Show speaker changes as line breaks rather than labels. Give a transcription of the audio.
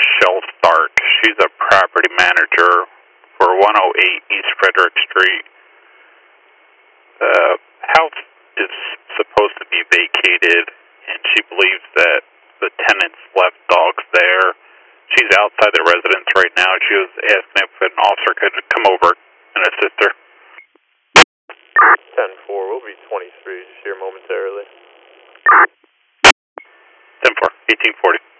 Michelle Stark. She's a property manager for 108 East Frederick Street. The house is supposed to be vacated, and she believes that the tenants left dogs there. She's outside the residence right now. She was asking if an officer could come over and assist her.
10-4, we'll be 23, just here momentarily.
10-4, 1840.